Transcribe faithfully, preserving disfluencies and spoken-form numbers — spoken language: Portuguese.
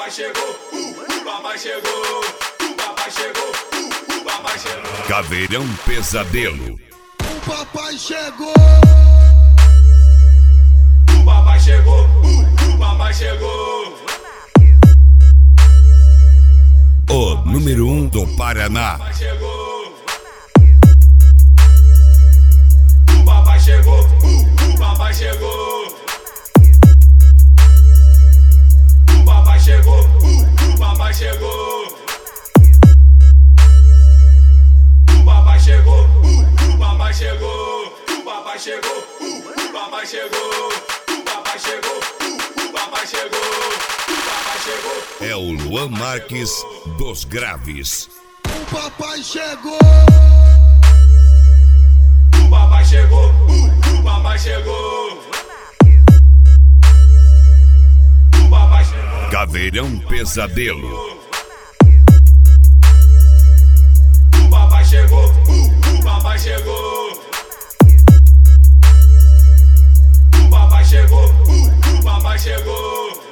papai chegou, uh, o papai chegou, o papai chegou, uh, o papai chegou. Caveirão Pesadelo. O papai chegou. O papai chegou, uh, o papai chegou. O número um do Paraná. Papai chegou. O papai chegou, uh, o papai chegou. O papai chegou, uh, o papai chegou. O papai chegou, uh, o papai chegou. O papai chegou, uh, o papai chegou. O papai chegou, uh, o papai chegou. O papai chegou. É o Luan Marques dos Graves. O papai chegou. O papai chegou, uh, o papai chegou. O papai chegou. Caveirão Pesadelo. O papai chegou, uh, o papai chegou. O papai chegou, uh, o papai chegou.